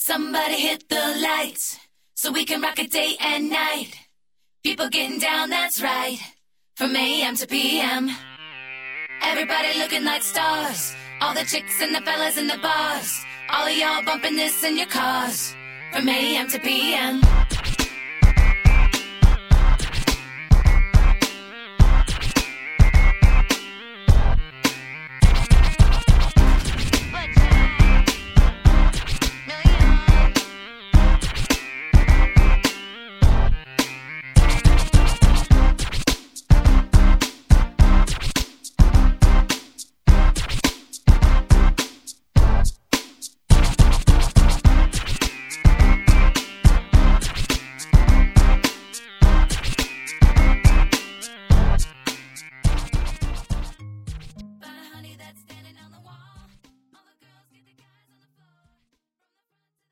Somebody hit the lights so we can rock it day and night. People getting down, that's right. From AM to PM. Everybody looking like stars. All the chicks and the fellas in the bars. All of y'all bumping this in your cars. From AM to PM.